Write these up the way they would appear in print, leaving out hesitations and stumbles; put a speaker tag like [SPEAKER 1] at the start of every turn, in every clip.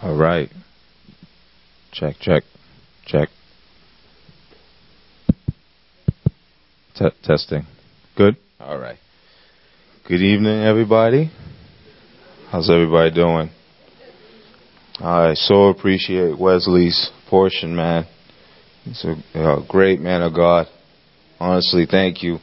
[SPEAKER 1] All right. Check, check, check. Testing. Good? All right. Good evening, everybody. How's everybody doing? I so appreciate Wesley's portion, man. He's a great man of God. Honestly, thank you.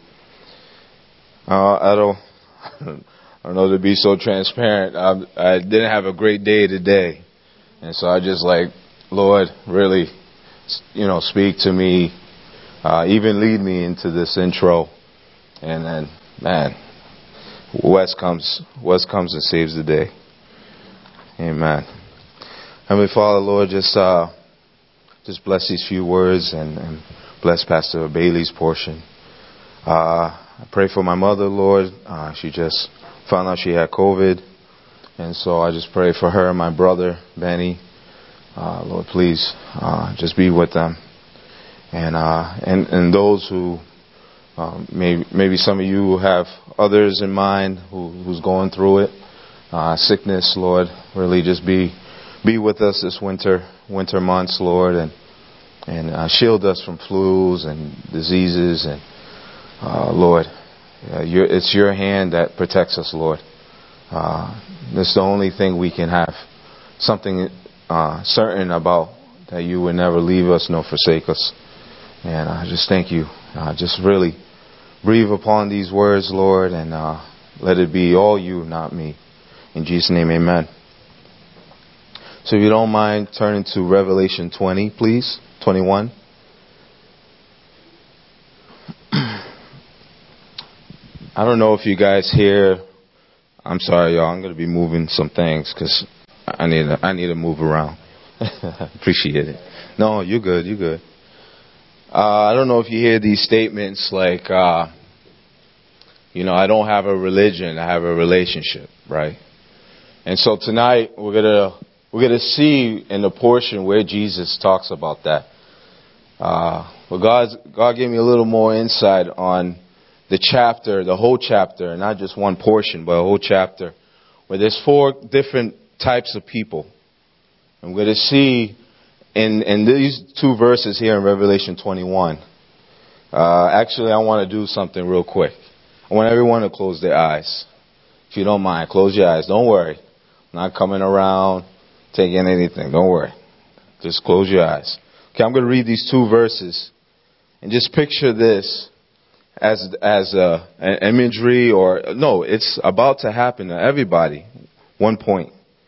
[SPEAKER 1] I don't know to be so transparent. I didn't have a great day today. And so I just Lord, really, speak to me, even lead me into this intro. And then, man, Wes comes and saves the day. Amen. Heavenly Father, Lord, just bless these few words and bless Pastor Bailey's portion. I pray for my mother, Lord. She just found out she had COVID. And so I just pray for her and my brother, Benny. Lord, please, just be with them. And those who, maybe some of you have others in mind who's going through it. Sickness, Lord, really just be with us this winter months, Lord, and shield us from flus and diseases. And Lord, it's your hand that protects us, Lord. That's the only thing we can have something certain about, that you would never leave us nor forsake us. And I just thank you. Just really breathe upon these words, Lord, and let it be all you, not me. In Jesus' name, amen. So if you don't mind turning to Revelation 20, please. 21. I don't know if you guys hear. I'm sorry, y'all. I'm going to be moving some things because I need to move around. Appreciate it. No, you're good. You're good. I don't know if you hear these statements like, I don't have a religion. I have a relationship, right? And so tonight we're gonna see in the portion where Jesus talks about that. But God gave me a little more insight on the chapter, the whole chapter, not just one portion, but a whole chapter, where there's 4 different types of people. And we're going to see in these 2 verses here in Revelation 21. Actually, I want to do something real quick. I want everyone to close their eyes. If you don't mind, close your eyes. Don't worry. I'm not coming around taking anything. Don't worry. Just close your eyes. Okay, I'm going to read these 2 verses. And just picture this as an imagery, it's about to happen to everybody. One point.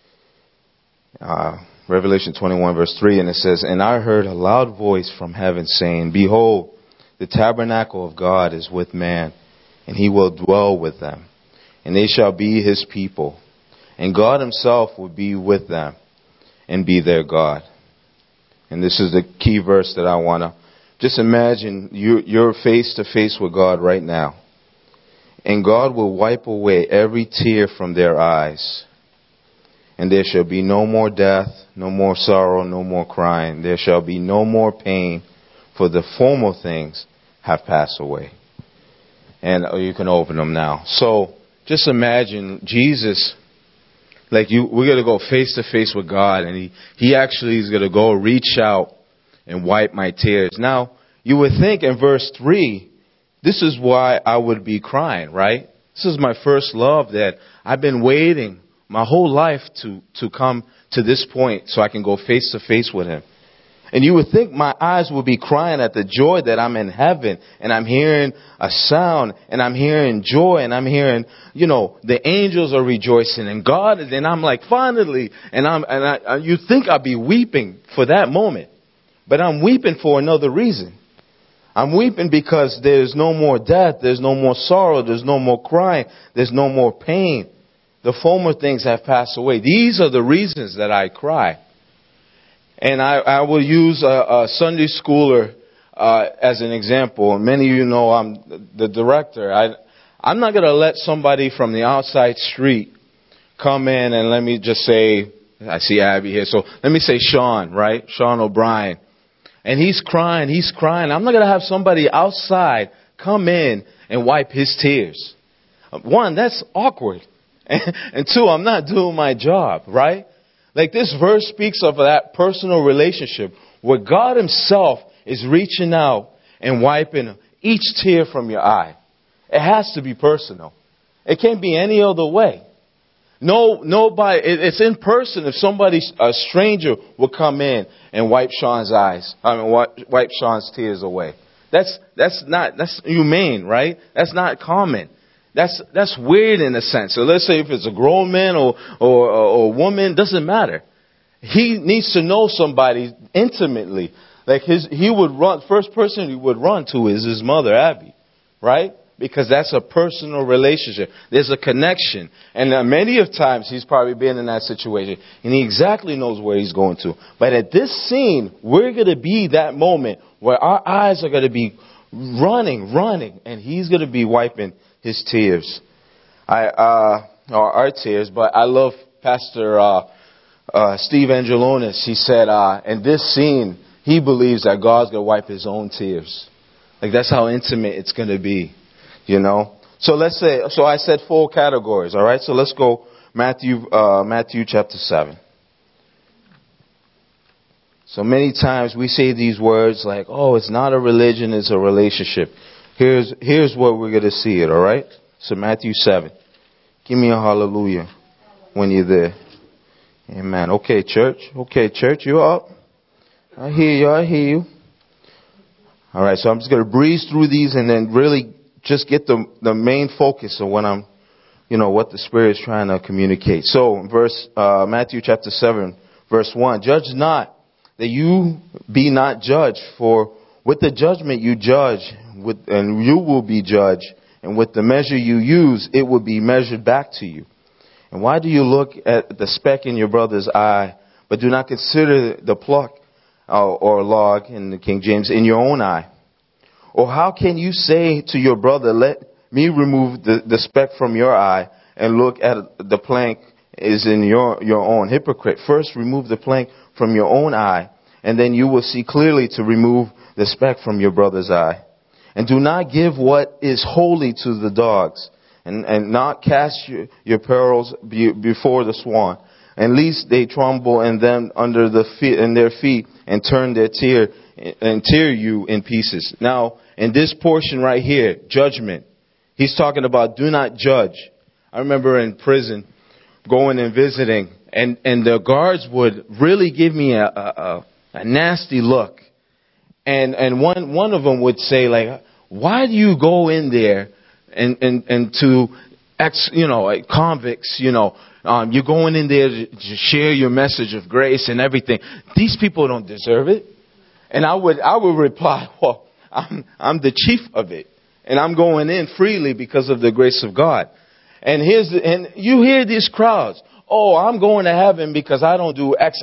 [SPEAKER 1] Revelation 21 verse 3, and it says, "And I heard a loud voice from heaven saying, Behold, the tabernacle of God is with man, and he will dwell with them, and they shall be his people, and God himself will be with them, and be their God." And this is the key verse that I want to just imagine. You're face to face with God right now, and God will wipe away every tear from their eyes. And there shall be no more death, no more sorrow, no more crying. There shall be no more pain, for the former things have passed away. And you can open them now. So just imagine Jesus, we're going to go face to face with God, and he actually is going to go reach out and wipe my tears. Now, you would think in verse 3, this is why I would be crying, right? This is my first love that I've been waiting my whole life to come to this point so I can go face to face with him. And you would think my eyes would be crying at the joy that I'm in heaven, and I'm hearing a sound, and I'm hearing joy, and I'm hearing, the angels are rejoicing, and God, and I'm like, finally, you think I'd be weeping for that moment. But I'm weeping for another reason. I'm weeping because there's no more death, there's no more sorrow, there's no more crying, there's no more pain. The former things have passed away. These are the reasons that I cry. And I will use a Sunday schooler as an example. Many of you know I'm the director. I'm not going to let somebody from the outside street come in and let me just say, I see Abby here, so let me say Sean, right? Sean O'Brien. And he's crying. I'm not going to have somebody outside come in and wipe his tears. 1, that's awkward. And 2, I'm not doing my job, right? Like this verse speaks of that personal relationship where God himself is reaching out and wiping each tear from your eye. It has to be personal. It can't be any other way. Nobody, it's in person. If a stranger would come in and wipe Sean's wipe Sean's tears away. That's humane, right? That's not common. That's weird in a sense. So let's say if it's a grown man or a woman, doesn't matter. He needs to know somebody intimately. Like first person he would run to is his mother, Abby, right? Because that's a personal relationship. There's a connection. And many of times he's probably been in that situation. And he exactly knows where he's going to. But at this scene, we're going to be that moment where our eyes are going to be running. And he's going to be wiping his tears. Our tears. But I love Pastor Steve Angelonis. He said, in this scene, he believes that God's going to wipe his own tears. Like that's how intimate it's going to be. You know, so I said 4 categories. All right. So let's go Matthew chapter 7. So many times we say these words like, oh, it's not a religion. It's a relationship. Here's what we're going to see it. All right. So Matthew 7. Give me a hallelujah when you're there. Amen. Okay, church. You're up. I hear you. All right. So I'm just going to breeze through these and then really just get the main focus of what the Spirit is trying to communicate. So, Matthew chapter 7, verse 1. Judge not, that you be not judged, for with the judgment you judge, and you will be judged, and with the measure you use, it will be measured back to you. And why do you look at the speck in your brother's eye, but do not consider the pluck, or log in the King James, in your own eye? Or how can you say to your brother, let me remove the speck from your eye, and look at the plank is in your own? Hypocrite, first remove the plank from your own eye, and then you will see clearly to remove the speck from your brother's eye. And do not give what is holy to the dogs, and not cast your pearls before the swan, and lest they tremble in them under their feet, and tear you in pieces. Now, in this portion right here, judgment, he's talking about do not judge. I remember in prison going and visiting, and the guards would really give me a nasty look. And one of them would say, like, why do you go in there and to convicts, you're going in there to share your message of grace and everything. These people don't deserve it. And I would reply, well, I'm the chief of it, and I'm going in freely because of the grace of God. And you hear these crowds. Oh, I'm going to heaven because I don't do X,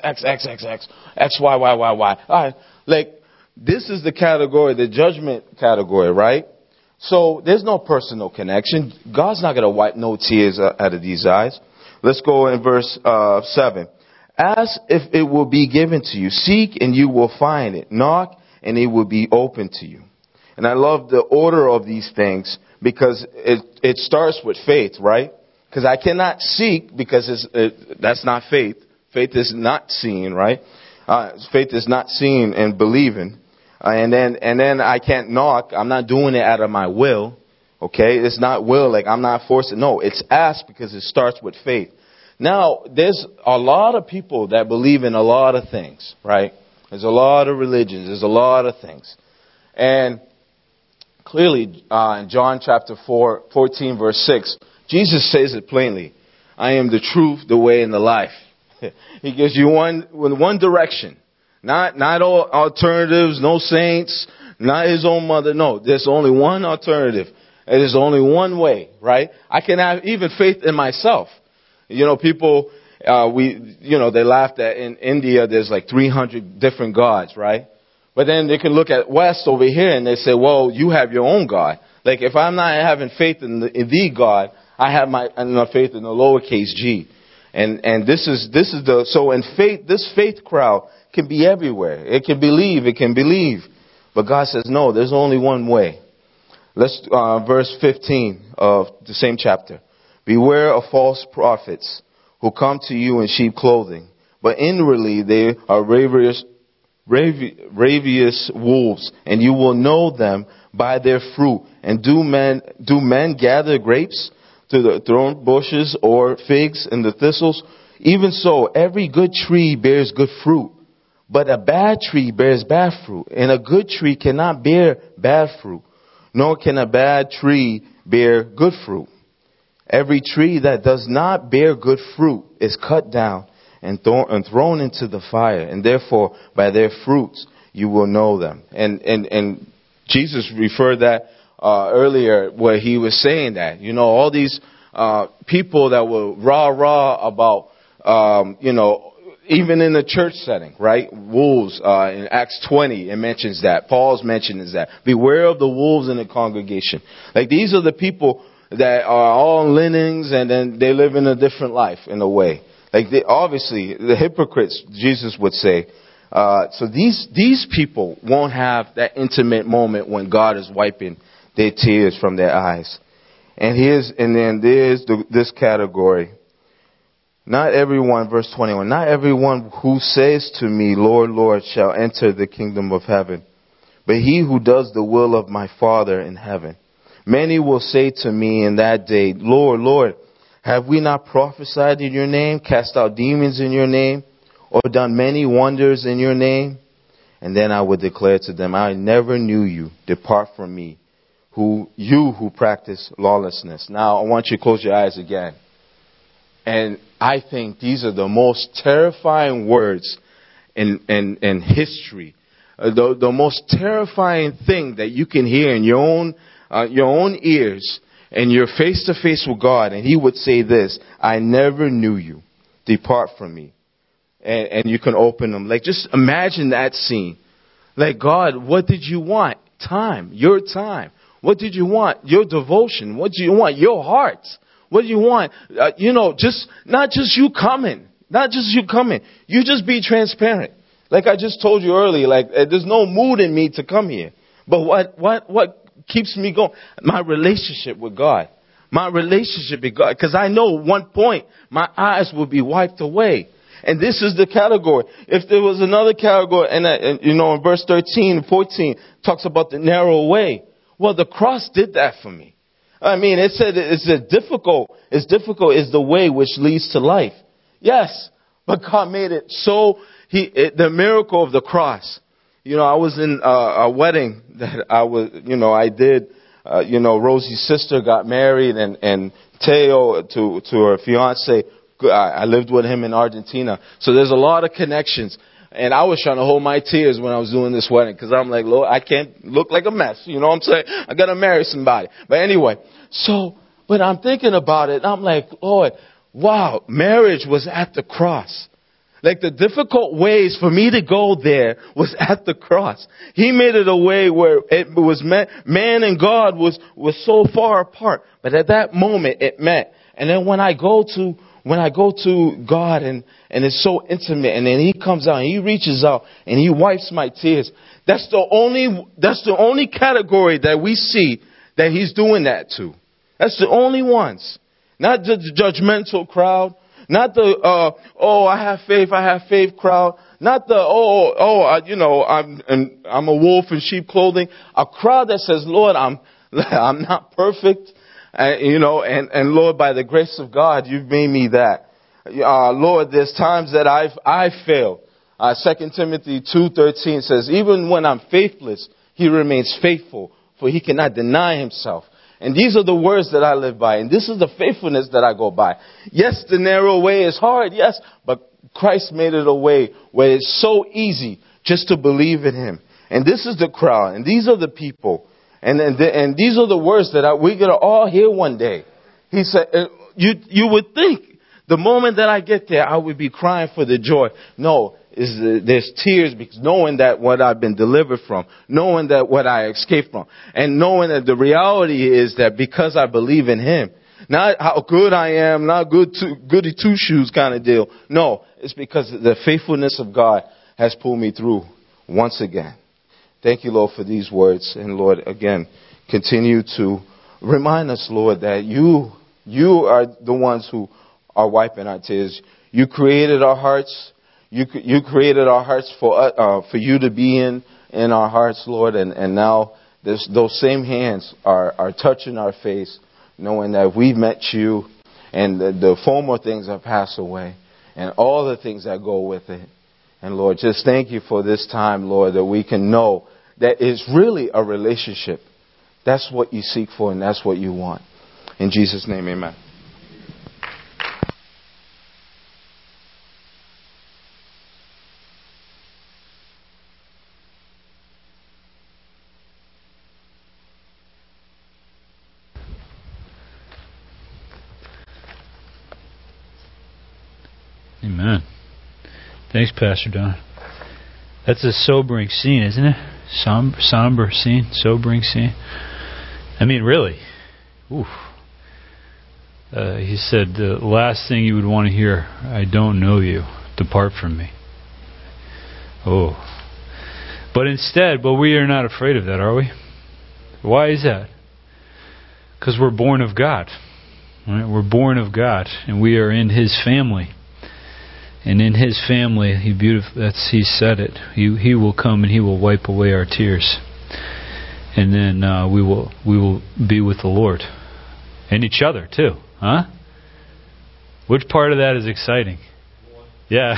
[SPEAKER 1] Y. All right. Like, this is the category, the judgment category, right? So there's no personal connection. God's not going to wipe no tears out of these eyes. Let's go in verse 7. Ask if it will be given to you. Seek and you will find it. Knock and it will be open to you. And I love the order of these things because it starts with faith, right? Because I cannot seek because that's not faith. Faith is not seeing, right? Faith is not seeing and believing. And then I can't knock. I'm not doing it out of my will. Okay? It's not will, like I'm not forcing. No, it's ask because it starts with faith. Now, there's a lot of people that believe in a lot of things, right? There's a lot of religions. There's a lot of things. And clearly, in John chapter 14, verse 6, Jesus says it plainly. I am the truth, the way, and the life. He gives you one direction. Not all alternatives, no saints, not his own mother. No, there's only one alternative. There's only one way, right? I can have even faith in myself. People, they laughed at in India, there's like 300 different gods, right? But then they can look at West over here and they say, well, you have your own God. Like if I'm not having faith in the God, I have my faith in the lowercase g. And this is so in faith, this faith crowd can be everywhere. It can believe. But God says, no, there's only one way. Let's, verse 15 of the same chapter. Beware of false prophets who come to you in sheep clothing, but inwardly they are ravenous wolves, and you will know them by their fruit. And do men gather grapes to the thorn bushes, or figs in the thistles? Even so, every good tree bears good fruit, but a bad tree bears bad fruit. And a good tree cannot bear bad fruit, nor can a bad tree bear good fruit. Every tree that does not bear good fruit is cut down and thrown into the fire. And therefore, by their fruits, you will know them. And Jesus referred that earlier, where he was saying that, all these people that were rah about, even in the church setting, right? Wolves, in Acts 20, it mentions that. Paul's mentions that. Beware of the wolves in the congregation. Like, these are the people that are all in linens, and then they live in a different life in a way. Like, obviously, the hypocrites, Jesus would say. So these people won't have that intimate moment when God is wiping their tears from their eyes. And then there's this category. Not everyone, verse 21, not everyone who says to me, Lord, Lord, shall enter the kingdom of heaven, but he who does the will of my Father in heaven. Many will say to me in that day, Lord, Lord, have we not prophesied in your name, cast out demons in your name, or done many wonders in your name? And then I would declare to them, I never knew you. Depart from me, you who practice lawlessness. Now, I want you to close your eyes again. And I think these are the most terrifying words in history. The most terrifying thing that you can hear in your own ears, and you're face to face with God, and he would say this, I never knew you. Depart from me. And you can open them. Like, just imagine that scene. Like, God, what did you want? Time. Your time. What did you want? Your devotion. What do you want? Your heart. What do you want? Just not just you coming. Not just you coming. You just be transparent. Like I just told you earlier, like, there's no mood in me to come here. But what keeps me going? My relationship with God. My relationship with God. Because I know one point my eyes will be wiped away. And this is the category. If there was another category, and in verse 13, 14, talks about the narrow way. Well, the cross did that for me. I mean, it said it's difficult is the way which leads to life. Yes, but God made it so. The miracle of the cross. I was in a wedding that I did. Rosie's sister got married, and Teo to her fiance. I lived with him in Argentina. So there's a lot of connections. And I was trying to hold my tears when I was doing this wedding, because I'm like, Lord, I can't look like a mess. You know what I'm saying? I got to marry somebody. But anyway, but I'm thinking about it, and I'm like, Lord, wow, marriage was at the cross. Like, the difficult ways for me to go there was at the cross. He made it a way where it was man and God was so far apart. But at that moment, it met. And then when I go to God and it's so intimate, and then he comes out and he reaches out and he wipes my tears. That's the only category that we see that he's doing that to. That's the only ones. Not the judgmental crowd. Not the, I have faith crowd. Not the, I'm a wolf in sheep clothing. A crowd that says, Lord, I'm not perfect. And Lord, by the grace of God, you've made me that. Lord, there's times that I've failed. 2 Timothy 2:13 says, even when I'm faithless, he remains faithful, for he cannot deny himself. And these are the words that I live by. And this is the faithfulness that I go by. Yes, the narrow way is hard. Yes, but Christ made it a way where it's so easy just to believe in him. And this is the crowd. And these are the people. And these are the words that we're going to all hear one day. He said, you would think the moment that I get there, I would be crying for the joy. No, there's tears, because knowing that what I've been delivered from, knowing that what I escaped from, and knowing that the reality is that because I believe in him, not how good I am, not goody two shoes kind of deal. No, it's because the faithfulness of God has pulled me through once again. Thank you, Lord, for these words. And Lord, again, continue to remind us, Lord, that you are the ones who are wiping our tears. You created our hearts. you created our hearts for you to be in our hearts, Lord, and now those same hands are touching our face, knowing that we've met you, and the former things have passed away, and all the things that go with it. And Lord, just thank you for this time, Lord, that we can know that it's really a relationship. That's what you seek for, and that's what you want. In Jesus' name, amen.
[SPEAKER 2] Amen. Thanks, Pastor Don. That's a sobering scene, isn't it? Somber scene, sobering scene. I mean, really. Oof. He said, the last thing you would want to hear, I don't know you. Depart from me. Oh. But instead, we are not afraid of that, are we? Why is that? Because we're born of God. Right? We're born of God, and we are in His family. And in His family, He said it. He will come and He will wipe away our tears, and then we will be with the Lord and each other too, huh? Which part of that is exciting? Yeah,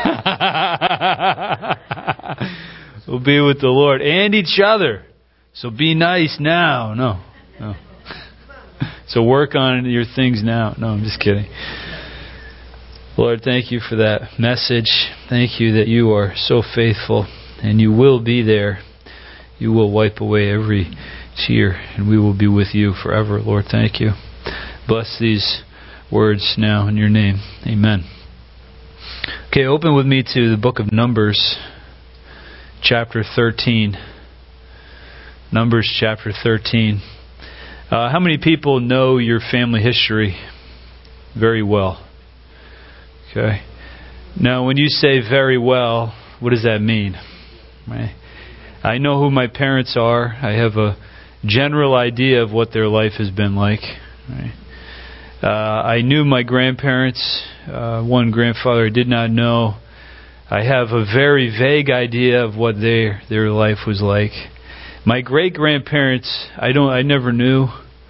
[SPEAKER 2] we'll be with the Lord and each other. So be nice now. No. So work on your things now. No, I'm just kidding. Lord, thank you for that message. Thank you that you are so faithful and you will be there. You will wipe away every tear and we will be with you forever. Lord, thank you. Bless these words now in your name. Amen. Okay, open with me to the book of Numbers, chapter 13. Numbers chapter 13. How many people know your family history very well? Okay. Now, when you say very well, what does that mean? Right? I know who my parents are. I have a general idea of what their life has been like. Right? I knew my grandparents. One grandfather I did not know. I have a very vague idea of what their life was like. My great-grandparents, I never knew.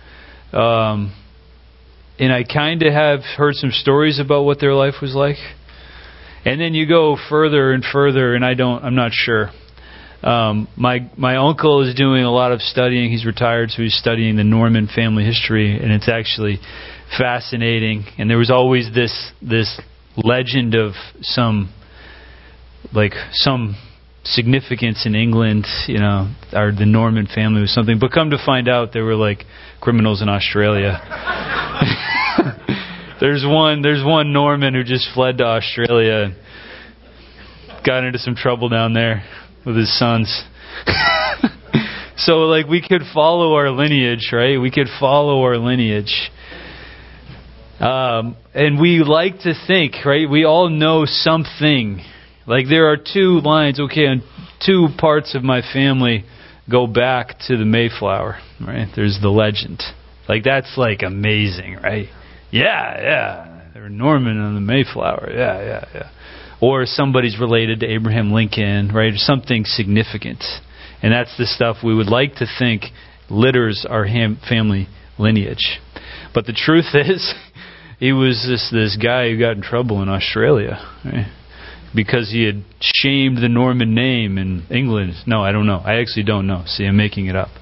[SPEAKER 2] And I kind of have heard some stories about what their life was like. And then you go further and further, and I'm not sure. My uncle is doing a lot of studying. He's retired, so he's studying the Norman family history, and it's actually fascinating. And there was always this legend of some significance in England, or the Norman family was something. But come to find out, they were like criminals in Australia. There's one Norman who just fled to Australia and got into some trouble down there with his sons. So we could follow our lineage, right? We could follow our lineage. And we like to think, right? We all know something. There are two lines, and two parts of my family go back to the Mayflower, right? There's the legend. That's amazing, right? Yeah. They were Norman on the Mayflower. Yeah. Or somebody's related to Abraham Lincoln, right? Or something significant. And that's the stuff we would like to think litters our family lineage. But the truth is, he was this guy who got in trouble in Australia, right? Because he had shamed the Norman name in England. No, I don't know. I actually don't know. See, I'm making it up.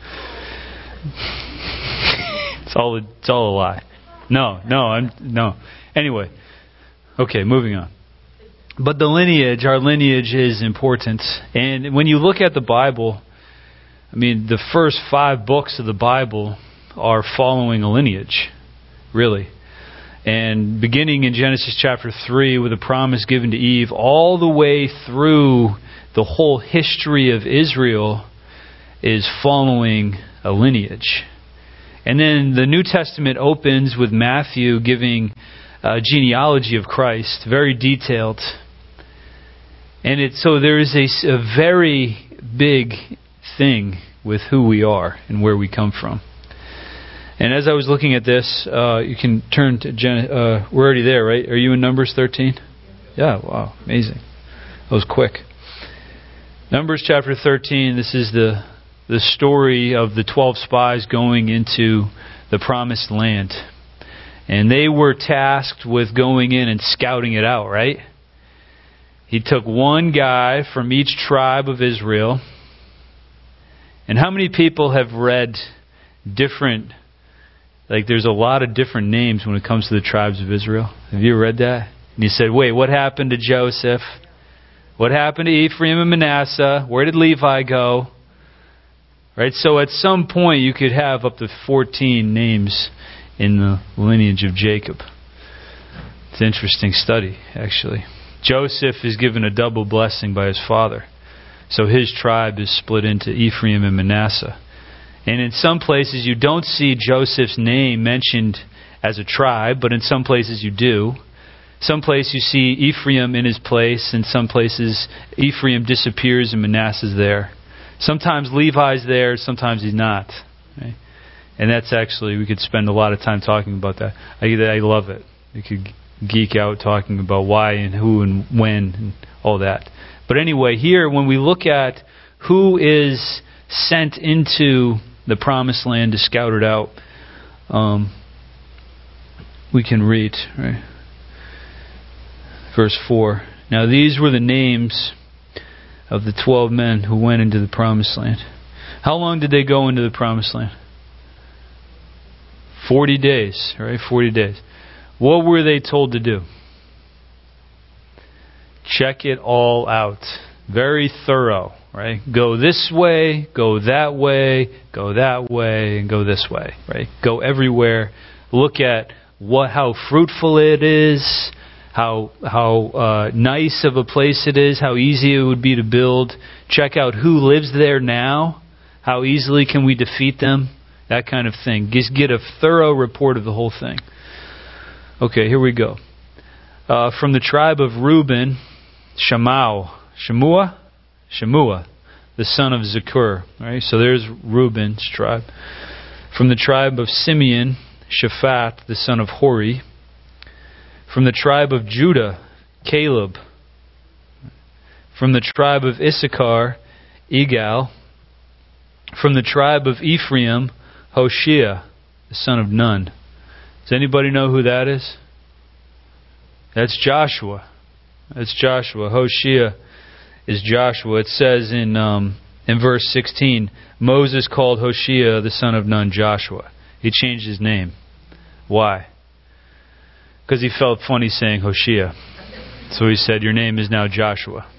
[SPEAKER 2] It's all a lie. No. Anyway, okay, moving on. But our lineage is important. And when you look at the Bible, the first 5 books of the Bible are following a lineage, really. And beginning in Genesis chapter 3 with a promise given to Eve, all the way through the whole history of Israel is following a lineage. And then the New Testament opens with Matthew giving a genealogy of Christ, very detailed. And so there is a very big thing with who we are and where we come from. And as I was looking at this, you can turn to we're already there, right? Are you in Numbers 13? Yeah, wow, amazing. That was quick. Numbers chapter 13, this is the story of the 12 spies going into the promised land. And they were tasked with going in and scouting it out, right? He took one guy from each tribe of Israel. And how many people have read different, like there's a lot of different names when it comes to the tribes of Israel? Have you read that? And you said, wait, what happened to Joseph? What happened to Ephraim and Manasseh? Where did Levi go? Right? So at some point you could have up to 14 names in the lineage of Jacob. It's an interesting study, actually. Joseph is given a double blessing by his father. So his tribe is split into Ephraim and Manasseh. And in some places you don't see Joseph's name mentioned as a tribe, but in some places you do. Some places you see Ephraim in his place, and some places Ephraim disappears and Manasseh's there. Sometimes Levi's there, sometimes he's not. Right? And that's actually, we could spend a lot of time talking about that. I love it. We could geek out talking about why and who and when and all that. But anyway, here when we look at who is sent into the promised land to scout it out, we can read, right? Verse 4. Now these were the names of the 12 men who went into the promised land. How long did they go into the promised land? 40 days, right? 40 days. What were they told to do? Check it all out. Very thorough, right? Go this way, go that way, go that way, and go this way, right? Go everywhere. Look at how fruitful it is, how nice of a place it is, how easy it would be to build. Check out who lives there now. How easily can we defeat them? That kind of thing. Just get a thorough report of the whole thing. Okay, here we go. From the tribe of Reuben, Shemua, the son of Zakur. Right? So there's Reuben's tribe. From the tribe of Simeon, Shaphat, the son of Hori. From the tribe of Judah, Caleb. From the tribe of Issachar, Igal. From the tribe of Ephraim, Hoshea, the son of Nun. Does anybody know who that is? That's Joshua. That's Joshua. Hoshea is Joshua. It says in verse 16, Moses called Hoshea, the son of Nun, Joshua. He changed his name. Why? Because he felt funny saying Hoshea. So he said, your name is now Joshua.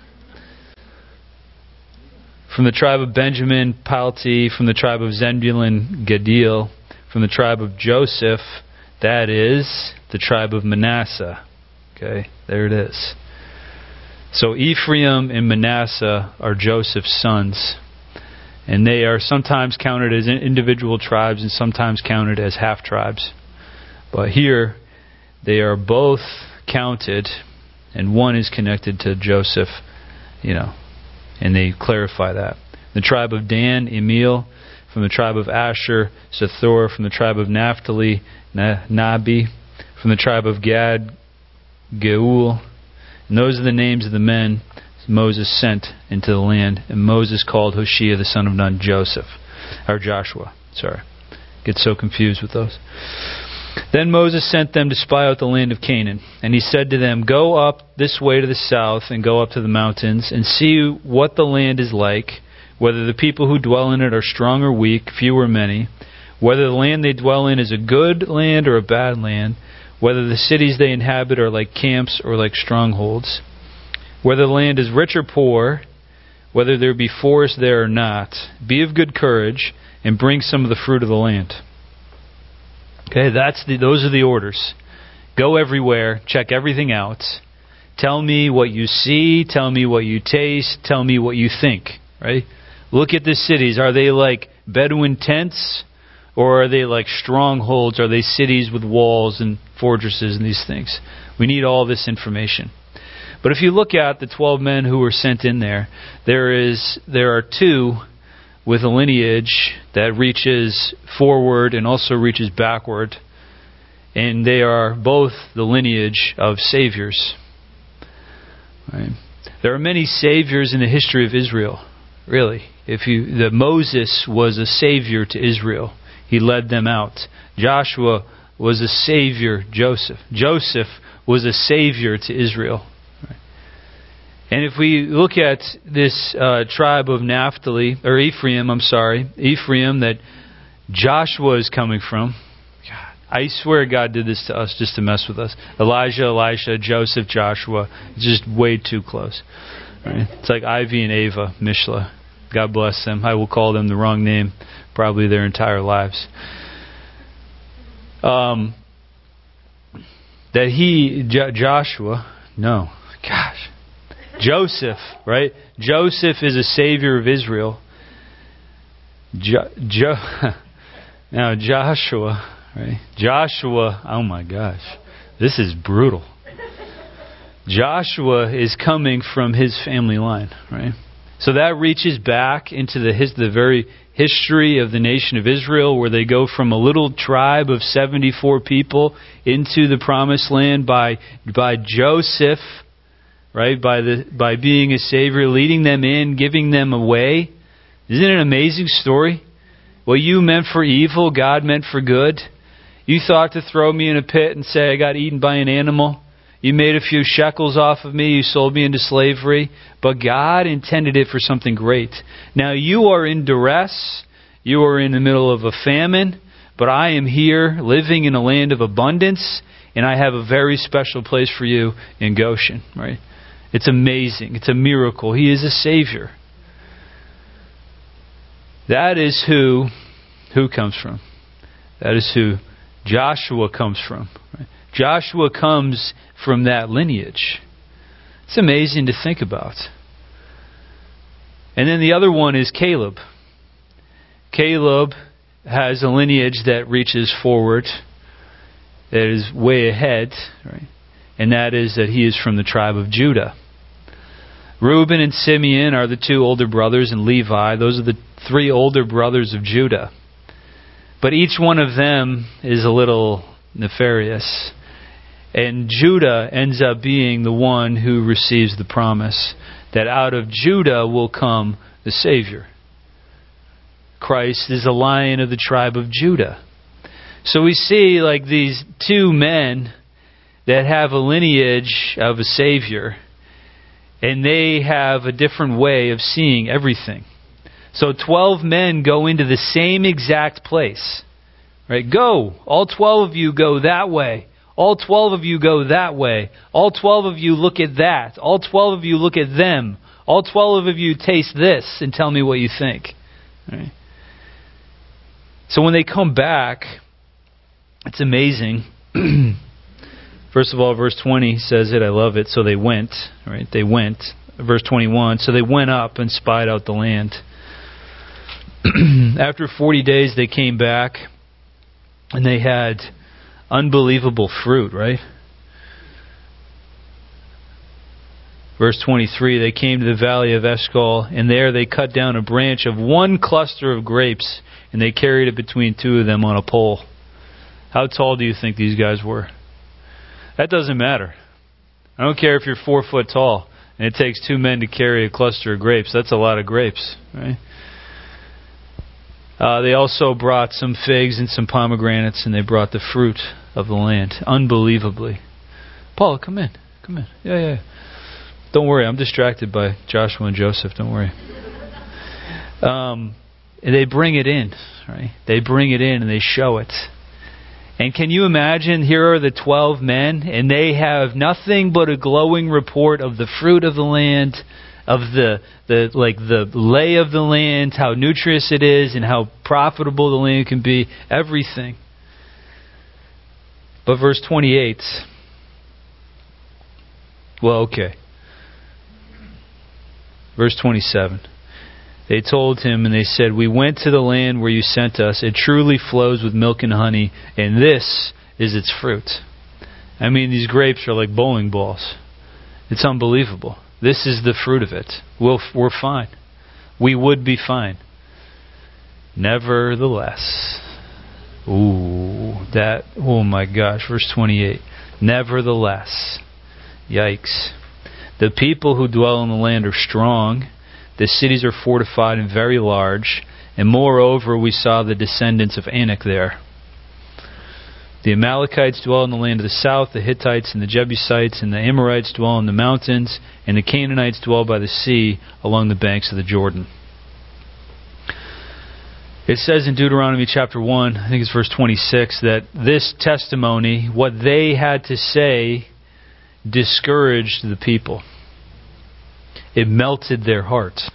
[SPEAKER 2] From the tribe of Benjamin, Palti. From the tribe of Zebulun, Gadil. From the tribe of Joseph, that is the tribe of Manasseh. Okay, there it is. So Ephraim and Manasseh are Joseph's sons. And they are sometimes counted as individual tribes and sometimes counted as half-tribes. But here, they are both counted, and one is connected to Joseph, and they clarify that. The tribe of Dan, Emil. From the tribe of Asher, Zethor. From the tribe of Naphtali, Nabi. From the tribe of Gad, Geuel. And those are the names of the men Moses sent into the land. And Moses called Hoshea, the son of Nun, Joshua. Get so confused with those. Then Moses sent them to spy out the land of Canaan. And he said to them, go up this way to the south and go up to the mountains and see what the land is like, whether the people who dwell in it are strong or weak, few or many, whether the land they dwell in is a good land or a bad land, whether the cities they inhabit are like camps or like strongholds, whether the land is rich or poor, whether there be forest there or not. Be of good courage and bring some of the fruit of the land. Okay, those are the orders. Go everywhere, check everything out. Tell me what you see, tell me what you taste, tell me what you think. Right? Look at the cities. Are they like Bedouin tents? Or are they like strongholds? Are they cities with walls and fortresses and these things? We need all this information. But if you look at the 12 men who were sent in there are two with a lineage that reaches forward and also reaches backward. And they are both the lineage of saviors. Right? There are many saviors in the history of Israel, really. Moses was a savior to Israel. He led them out. Joshua was a savior. Joseph was a savior to Israel. And if we look at this tribe of Ephraim that Joshua is coming from, God, I swear God did this to us just to mess with us. Elijah, Elisha, Joseph, Joshua. It's just way too close. Right? It's like Ivy and Ava, Mishla. God bless them. I will call them the wrong name probably their entire lives. Joseph, right? Joseph is a savior of Israel. Now Joshua, right? Joshua, oh my gosh, this is brutal. Joshua is coming from his family line, right? So that reaches back into the very history of the nation of Israel, where they go from a little tribe of 74 people into the promised land by Joseph, right? By being a savior, leading them in, giving them away. Isn't it an amazing story? What you meant for evil, God meant for good. You thought to throw me in a pit and say I got eaten by an animal. You made a few shekels off of me. You sold me into slavery. But God intended it for something great. Now you are in duress. You are in the middle of a famine. But I am here living in a land of abundance. And I have a very special place for you in Goshen. Right? It's amazing. It's a miracle. He is a Savior. That is who comes from. That is who Joshua comes from. Right? Joshua comes from that lineage. It's amazing to think about. And then the other one is Caleb. Caleb has a lineage that reaches forward, that is way ahead, right? And that is that he is from the tribe of Judah. Reuben and Simeon are the two older brothers, and Levi, those are the three older brothers of Judah. But each one of them is a little nefarious. And Judah ends up being the one who receives the promise that out of Judah will come the Savior. Christ is the Lion of the tribe of Judah. So we see like these two men that have a lineage of a Savior, and they have a different way of seeing everything. So 12 men go into the same exact place. Right? Go! All 12 of you go that way. All 12 of you go that way. All 12 of you look at that. All 12 of you look at them. All 12 of you taste this and tell me what you think. Right? So when they come back, it's amazing. First of all, verse 20 says it. I love it. So they went. Right? They went. Verse 21. So they went up and spied out the land. After 40 days, they came back, and they had unbelievable fruit, right? Verse 23, they came to the valley of Eshcol, and there they cut down a branch of one cluster of grapes, and they carried it between two of them on a pole. How tall do you think these guys were? That doesn't matter. I don't care if you're 4 foot tall, and it takes two men to carry a cluster of grapes. That's a lot of grapes, right? They also brought some figs and some pomegranates, and they brought the fruit of the land. Unbelievably. Paula, come in. Come in. Yeah. Don't worry, I'm distracted by Joshua and Joseph. Don't worry. And they bring it in, right? They bring it in and they show it. And can you imagine, here are the 12 men, and they have nothing but a glowing report of the fruit of the land, of the lay of the land, how nutritious it is, and how profitable the land can be, everything. But verse 28, Verse 27. They told him and they said, "We went to the land where you sent us. It truly flows with milk and honey, and this is its fruit." I mean, these grapes are like bowling balls. It's unbelievable. This is the fruit of it. We're fine. We would be fine. Nevertheless. Oh my gosh, verse 28. Nevertheless. Yikes. The people who dwell in the land are strong. The cities are fortified and very large. And moreover, we saw the descendants of Anak there. The Amalekites dwell in the land of the south. The Hittites and the Jebusites and the Amorites dwell in the mountains. And the Canaanites dwell by the sea along the banks of the Jordan. It says in Deuteronomy chapter 1, I think it's verse 26, that this testimony, what they had to say, discouraged the people. It melted their hearts.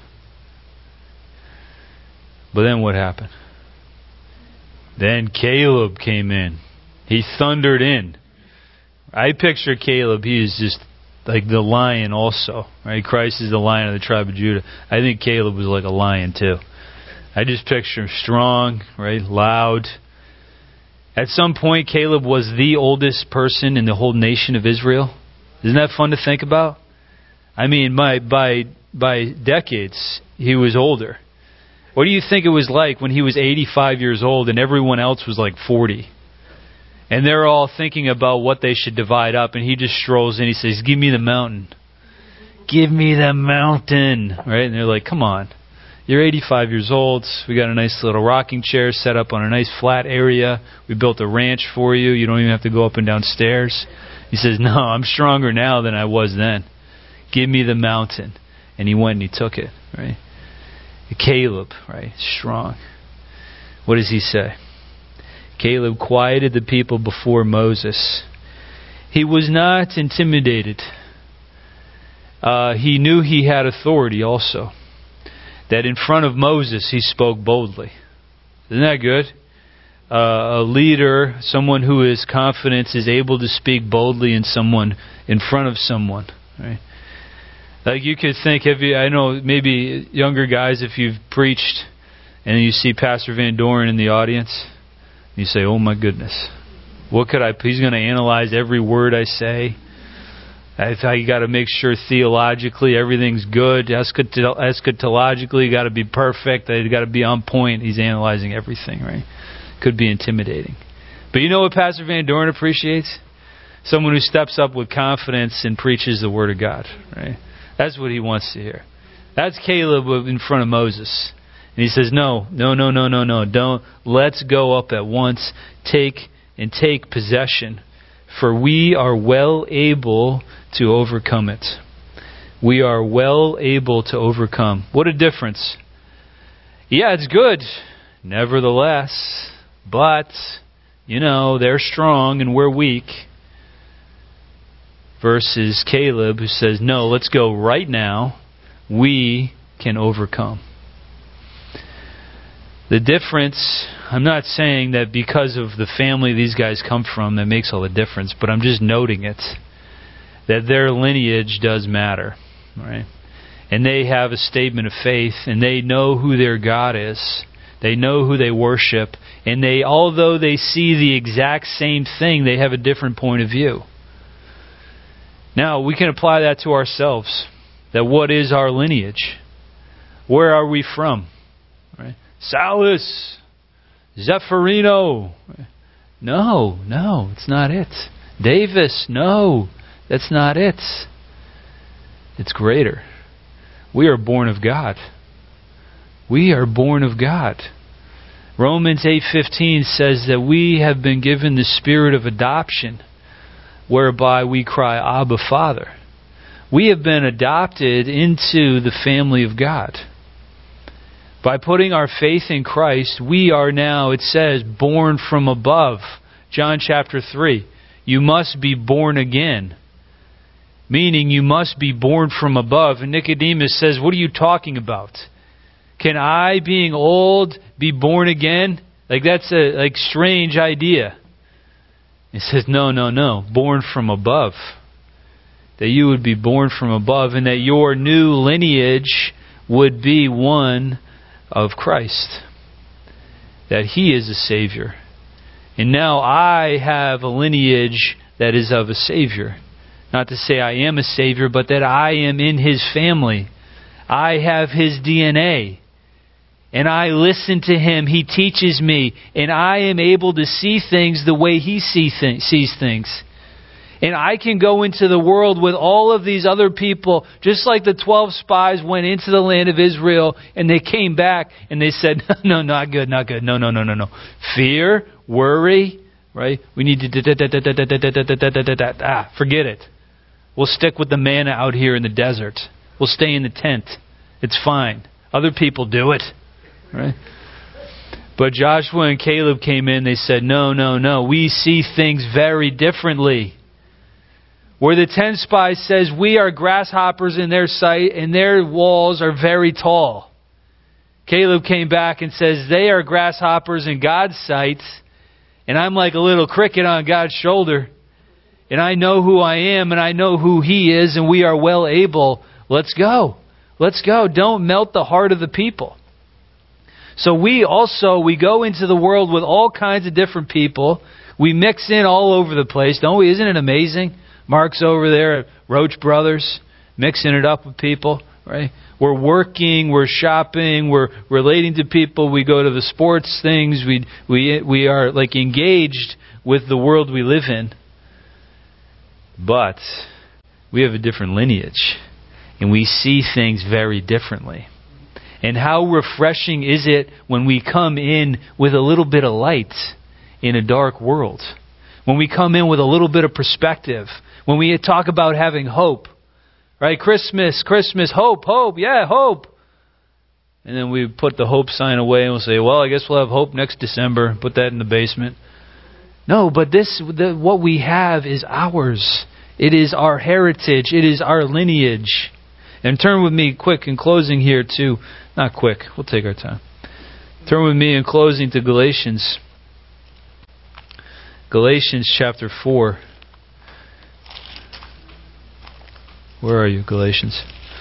[SPEAKER 2] But then what happened? Then Caleb came in. He thundered in. I picture Caleb, he is just like the lion also. Right? Christ is the lion of the tribe of Judah. I think Caleb was like a lion too. I just picture him strong, right, loud. At some point, Caleb was the oldest person in the whole nation of Israel. Isn't that fun to think about? I mean, by decades, he was older. What do you think it was like when he was 85 years old and everyone else was like 40? And they're all thinking about what they should divide up, and he just strolls in. He says, "Give me the mountain. Give me the mountain." Right? And they're like, "Come on. You're 85 years old. We got a nice little rocking chair set up on a nice flat area. We built a ranch for you. You don't even have to go up and down stairs." He says, "No, I'm stronger now than I was then. Give me the mountain." And he went and he took it. Right? Caleb, right? Strong. What does he say? Caleb quieted the people before Moses. He was not intimidated. He knew he had authority also. That in front of Moses he spoke boldly. Isn't that good? A leader, someone who is confident, is able to speak boldly in front of someone. Right? Like you could think, I know maybe younger guys, if you've preached and you see Pastor Van Doren in the audience, you say, "Oh my goodness, he's going to analyze every word I say. You got to make sure theologically everything's good. Eschatologically, you got to be perfect. You got to be on point." He's analyzing everything, right? Could be intimidating. But you know what Pastor Van Doren appreciates? Someone who steps up with confidence and preaches the Word of God, right? That's what he wants to hear. That's Caleb in front of Moses. And he says, no, don't. Let's go up at once. Take possession. For we are well able to overcome it. We are well able to overcome. What a difference. Yeah, it's good. Nevertheless, but, they're strong and we're weak. Versus Caleb who says, no, let's go right now. We can overcome. The difference, I'm not saying that because of the family these guys come from that makes all the difference, but I'm just noting it. That their lineage does matter. Right? And they have a statement of faith, and they know who their God is. They know who they worship. And although they see the exact same thing, they have a different point of view. Now, we can apply that to ourselves. That what is our lineage? Where are we from? Right? Salas, Zeffirino. No, it's not it. Davis, no, that's not it. It's greater. We are born of God. We are born of God. Romans 8:15 says that we have been given the spirit of adoption, whereby we cry, Abba, Father. We have been adopted into the family of God. By putting our faith in Christ, we are now, it says, born from above. John chapter 3. You must be born again. Meaning you must be born from above. And Nicodemus says, what are you talking about? Can I, being old, be born again? That's a strange idea. He says, no. Born from above. That you would be born from above and that your new lineage would be one of Christ. That He is a Savior. And now I have a lineage that is of a Savior. Not to say I am a Savior, but that I am in His family. I have His DNA. And I listen to Him. He teaches me. And I am able to see things the way He sees things. And I can go into the world with all of these other people, just like the 12 spies went into the land of Israel and they came back and they said, no, not good, not good. No. Fear, worry, right? We need to forget it. We'll stick with the manna out here in the desert. We'll stay in the tent. It's fine. Other people do it, right? But Joshua and Caleb came in. They said, no. We see things very differently. Where the 10 spies says we are grasshoppers in their sight and their walls are very tall. Caleb came back and says they are grasshoppers in God's sight and I'm like a little cricket on God's shoulder. And I know who I am and I know who He is and we are well able. Let's go. Let's go. Don't melt the heart of the people. So we go into the world with all kinds of different people. We mix in all over the place, don't we? Isn't it amazing? Mark's over there at Roach Brothers, mixing it up with people, right? We're working, we're shopping, we're relating to people. We go to the sports things. We are like engaged with the world we live in. But we have a different lineage, and we see things very differently. And how refreshing is it when we come in with a little bit of light in a dark world? When we come in with a little bit of perspective. When we talk about having hope. Right? Christmas, hope, yeah, hope. And then we put the hope sign away and we'll say, well, I guess we'll have hope next December. Put that in the basement. No, but what we have is ours. It is our heritage. It is our lineage. And turn with me quick in closing here to... Not quick. We'll take our time. Turn with me in closing to Galatians. Galatians chapter 4. Where are you, Galatians?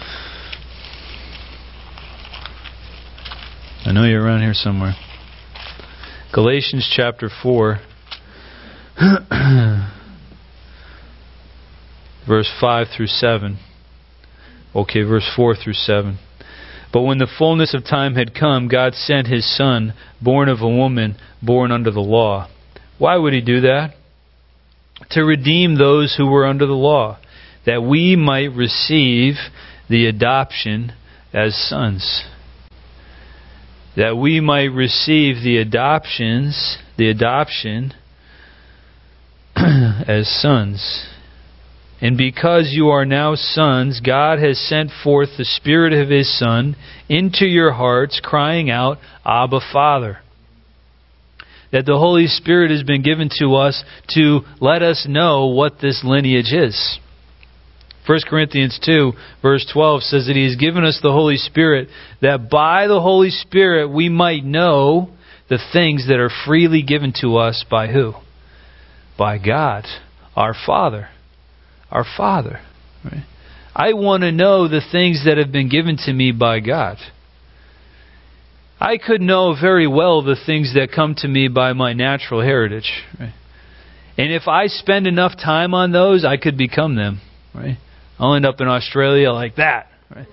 [SPEAKER 2] I know you're around here somewhere. Galatians chapter 4. Verse 5 through 7. Okay, verse 4 through 7. But when the fullness of time had come, God sent His Son, born of a woman, born under the law. Why would He do that? To redeem those who were under the law, that we might receive the adoption as sons. That we might receive the adoption as sons. And because you are now sons, God has sent forth the Spirit of His Son into your hearts, crying out, Abba, Father. That the Holy Spirit has been given to us to let us know what this lineage is. 1 Corinthians 2, verse 12 says that He has given us the Holy Spirit, that by the Holy Spirit we might know the things that are freely given to us by who? By God, our Father. Our Father. Right? I want to know the things that have been given to me by God. I could know very well the things that come to me by my natural heritage. Right? And if I spend enough time on those, I could become them. Right? I'll end up in Australia like that. Right?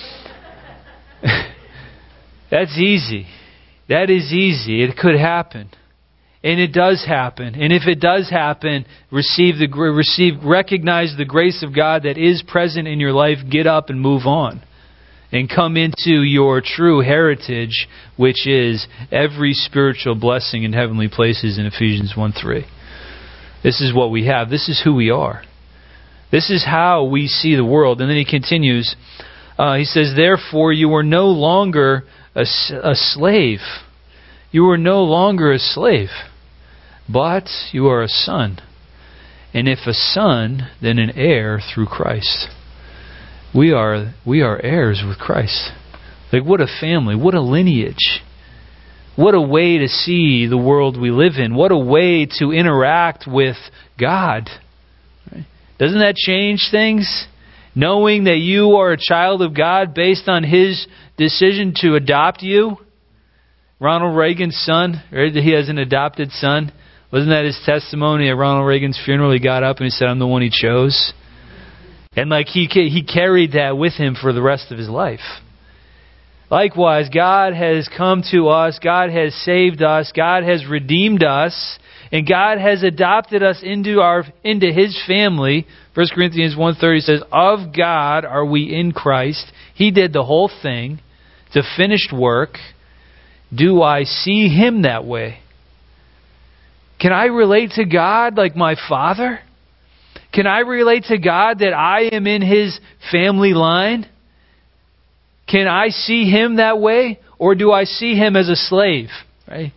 [SPEAKER 2] That's easy. That is easy. It could happen. And it does happen. And if it does happen, recognize the grace of God that is present in your life. Get up and move on. And come into your true heritage, which is every spiritual blessing in heavenly places in Ephesians 1:3. This is what we have. This is who we are. This is how we see the world. And then he continues. He says, therefore you are no longer a slave. You are no longer a slave, but you are a son. And if a son, then an heir through Christ. We are heirs with Christ. Like, what a family, what a lineage. What a way to see the world we live in. What a way to interact with God. Right? Doesn't that change things? Knowing that you are a child of God based on His decision to adopt you. Ronald Reagan's son, right? He has an adopted son. Wasn't that his testimony at Ronald Reagan's funeral? He got up and he said, I'm the one He chose. And like he carried that with him for the rest of his life. Likewise, God has come to us, God has saved us, God has redeemed us, and God has adopted us into His family. 1 Corinthians 1:30 says, of God are we in Christ. He did the whole thing. It's a finished work. Do I see Him that way? Can I relate to God like my Father? Can I relate to God that I am in His family line? Can I see Him that way? Or do I see Him as a slave? Right?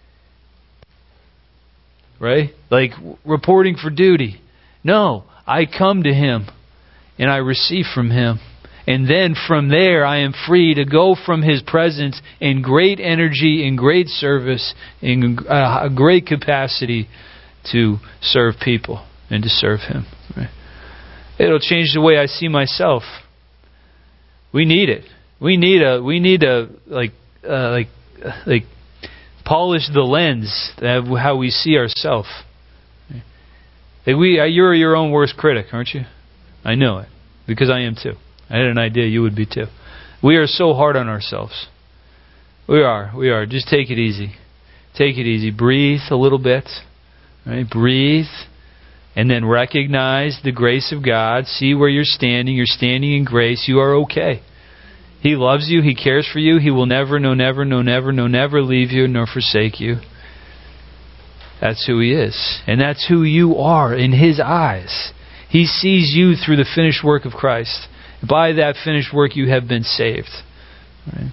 [SPEAKER 2] Right? Like reporting for duty. No, I come to Him and I receive from Him. And then from there I am free to go from His presence in great energy, in great service, in a great capacity to serve people and to serve Him. Right? It'll change the way I see myself. We need it. We need to polish the lens of how we see ourselves. You're your own worst critic, aren't you? I know it, because I am too. I had an idea you would be too. We are so hard on ourselves. We are. Just take it easy. Take it easy. Breathe a little bit. Right? Breathe. And then recognize the grace of God. See where you're standing. You're standing in grace. You are okay. He loves you. He cares for you. He will never leave you nor forsake you. That's who He is. And that's who you are in His eyes. He sees you through the finished work of Christ. By that finished work you have been saved. Right?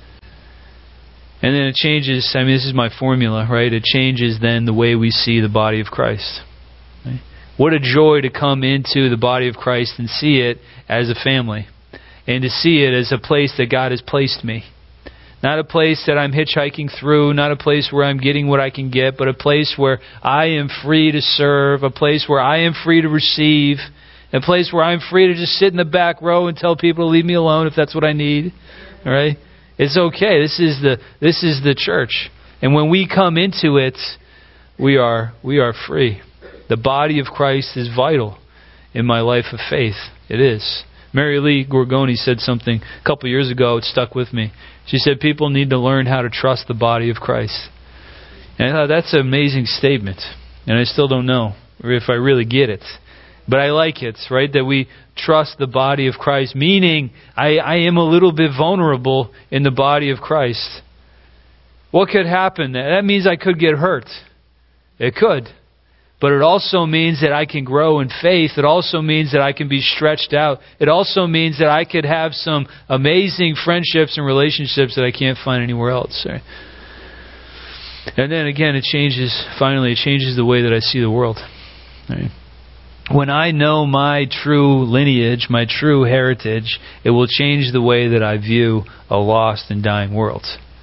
[SPEAKER 2] And then it changes, this is my formula, right? It changes then the way we see the body of Christ. Right? What a joy to come into the body of Christ and see it as a family. And to see it as a place that God has placed me. Not a place that I'm hitchhiking through, not a place where I'm getting what I can get, but a place where I am free to serve, a place where I am free to receive, a place where I'm free to just sit in the back row and tell people to leave me alone if that's what I need. All right? It's okay. This is the church. And when we come into it, we are free. The body of Christ is vital in my life of faith. It is. Mary Lee Gorgoni said something a couple years ago. It stuck with me. She said people need to learn how to trust the body of Christ. And I thought that's an amazing statement. And I still don't know if I really get it. But I like it, right? That we trust the body of Christ. Meaning, I am a little bit vulnerable in the body of Christ. What could happen? That means I could get hurt. It could. But it also means that I can grow in faith. It also means that I can be stretched out. It also means that I could have some amazing friendships and relationships that I can't find anywhere else. Right? And then again, it changes the way that I see the world. Right? When I know my true lineage, my true heritage, it will change the way that I view a lost and dying world.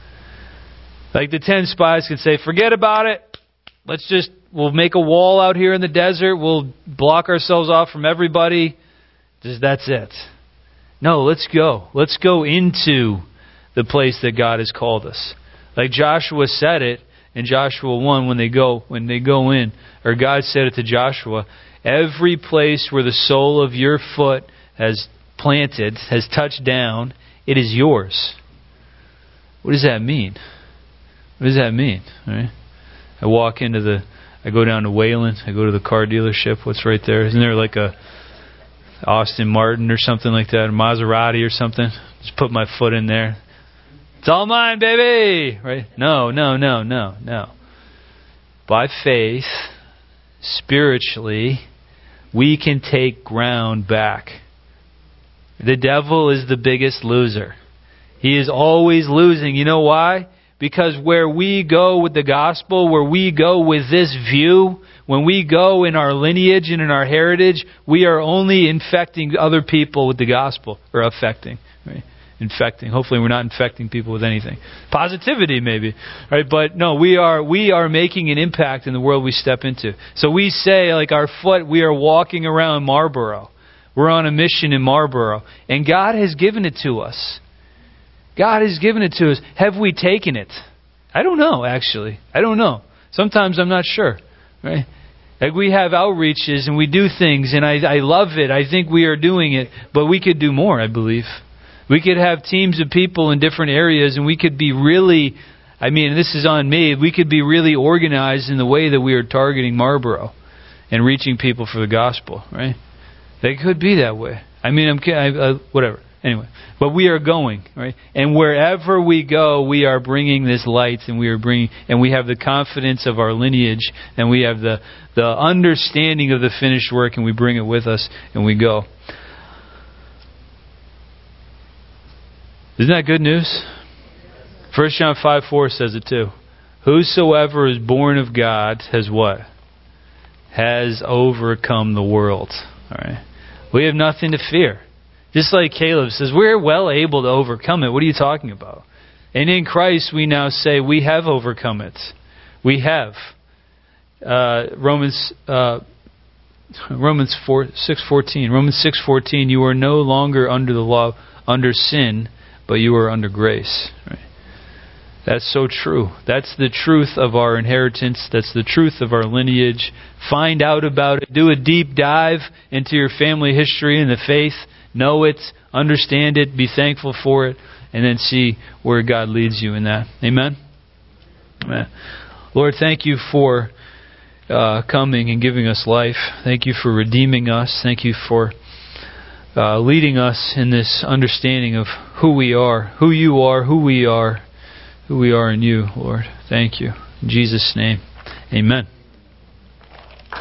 [SPEAKER 2] Like the 10 spies can say, forget about it. We'll make a wall out here in the desert. We'll block ourselves off from everybody. That's it. No, let's go. Let's go into the place that God has called us. Like Joshua said it in Joshua 1 when they go in, or God said it to Joshua, every place where the sole of your foot has planted, has touched down, it is yours. What does that mean? What does that mean? Right? I go down to Wayland. I go to the car dealership. What's right there? Isn't there like a Aston Martin or something like that? A Maserati or something? Just put my foot in there. It's all mine, baby! Right? No. By faith, spiritually, we can take ground back. The devil is the biggest loser. He is always losing. You know why? Because where we go with the gospel, where we go with this view, when we go in our lineage and in our heritage, we are only infecting other people with the gospel. Or affecting. Right? Infecting. Hopefully we're not infecting people with anything. Positivity maybe. Right? But no, we are making an impact in the world we step into. So we say, like our foot, we are walking around Marlboro. We're on a mission in Marlboro. And God has given it to us. God has given it to us. Have we taken it? I don't know, actually. I don't know. Sometimes I'm not sure. Right? Like we have outreaches and we do things and I love it. I think we are doing it. But we could do more, I believe. We could have teams of people in different areas, and we could be really, this is on me, we could be really organized in the way that we are targeting Marlboro and reaching people for the gospel, right? They could be that way. Whatever. Anyway, but we are going, right? And wherever we go, we are bringing this light, and we have the confidence of our lineage, and we have the understanding of the finished work, and we bring it with us, and we go. Isn't that good news? 1 John 5:4 says it too. Whosoever is born of God has what? Has overcome the world. All right. We have nothing to fear. Just like Caleb says, we're well able to overcome it. What are you talking about? And in Christ, we now say we have overcome it. We have. Romans 6:14. Romans 6:14. You are no longer under the law, under sin, but you are under grace. Right? That's so true. That's the truth of our inheritance. That's the truth of our lineage. Find out about it. Do a deep dive into your family history and the faith. Know it. Understand it. Be thankful for it. And then see where God leads you in that. Amen? Amen. Lord, thank you for coming and giving us life. Thank you for redeeming us. Thank you for leading us in this understanding of who we are, who you are, who we are in you, Lord. Thank you. In Jesus' name, amen.